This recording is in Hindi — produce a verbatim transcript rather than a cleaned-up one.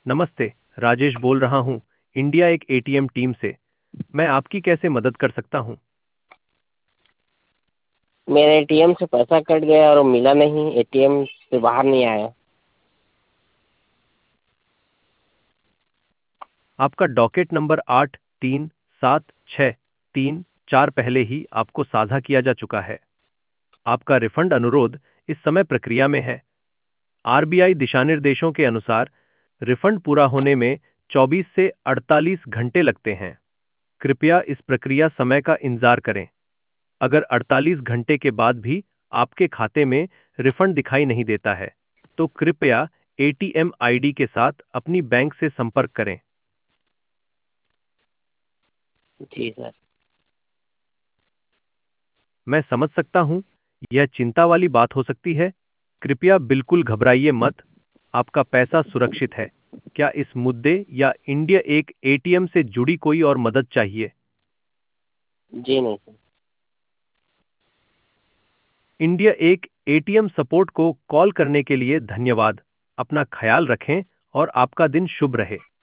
नमस्ते। राजेश बोल रहा हूँ, इंडिया एक एटीएम टीम से। मैं आपकी कैसे मदद कर सकता हूँ? मेरे एटीएम से पैसा कट गया और वो मिला नहीं, एटीएम से बाहर नहीं आया। आपका डॉकेट नंबर आठ तीन सात छः तीन चार पहले ही आपको साझा किया जा चुका है। आपका रिफंड अनुरोध इस समय प्रक्रिया में है। आरबीआई दिशानिर्देशों के अनुसार रिफंड पूरा होने में चौबीस से अड़तालीस घंटे लगते हैं। कृपया इस प्रक्रिया समय का इंतजार करें। अगर अड़तालीस घंटे के बाद भी आपके खाते में रिफंड दिखाई नहीं देता है, तो कृपया एटीएम आईडी के साथ अपनी बैंक से संपर्क करें। जी सर। मैं समझ सकता हूं, यह चिंता वाली बात हो सकती है। कृपया बिल्कुल घबराइए मत। आपका पैसा सुरक्षित है। क्या इस मुद्दे या इंडिया एक एटीएम से जुड़ी कोई और मदद चाहिए? जी नहीं सर। इंडिया एक एटीएम सपोर्ट को कॉल करने के लिए धन्यवाद। अपना ख्याल रखें और आपका दिन शुभ रहे।